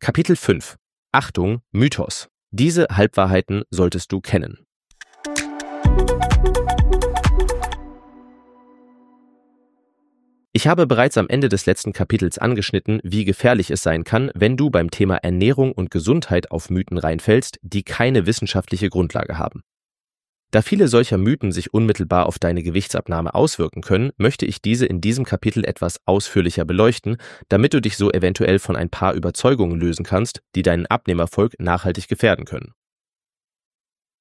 Kapitel 5. Achtung, Mythos. Diese Halbwahrheiten solltest du kennen. Ich habe bereits am Ende des letzten Kapitels angeschnitten, wie gefährlich es sein kann, wenn du beim Thema Ernährung und Gesundheit auf Mythen reinfällst, die keine wissenschaftliche Grundlage haben. Da viele solcher Mythen sich unmittelbar auf deine Gewichtsabnahme auswirken können, möchte ich diese in diesem Kapitel etwas ausführlicher beleuchten, damit du dich so eventuell von ein paar Überzeugungen lösen kannst, die deinen Abnehmerfolg nachhaltig gefährden können.